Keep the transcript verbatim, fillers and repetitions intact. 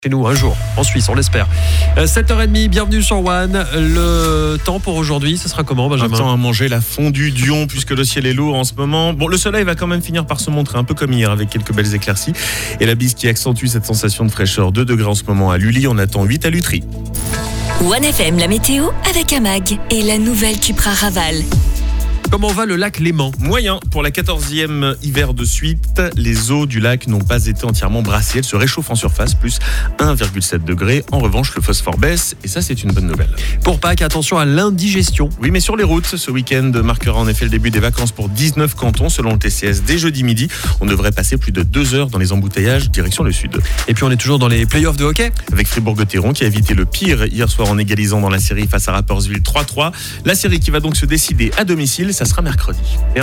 Chez nous un jour, en Suisse, on l'espère. Euh, sept heures trente, bienvenue sur One. Le temps pour aujourd'hui, ce sera comment, Benjamin ? Un temps à manger la fondue Dion, puisque le ciel est lourd en ce moment. Bon, le soleil va quand même finir par se montrer un peu comme hier, avec quelques belles éclaircies. Et la bise qui accentue cette sensation de fraîcheur. deux degrés en ce moment à Lully, on attend huit à Lutry. One F M, la météo avec Amag et la nouvelle Cupra Raval. Comment va le lac Léman ? Moyen, pour la quatorzième hiver de suite, les eaux du lac n'ont pas été entièrement brassées. Elles se réchauffent en surface, plus un virgule sept degrés. En revanche, le phosphore baisse, et ça, c'est une bonne nouvelle. Pour Pâques, attention à l'indigestion. Oui, mais sur les routes, ce week-end marquera en effet le début des vacances pour dix-neuf cantons, selon le T C S. Dès jeudi midi, on devrait passer plus de deux heures dans les embouteillages, direction le sud. Et puis on est toujours dans les playoffs de hockey. Avec Fribourg-Gotteron qui a évité le pire hier soir en égalisant dans la série face à Rapperswil trois trois. La série qui va donc se décider à domicile, ça sera mercredi.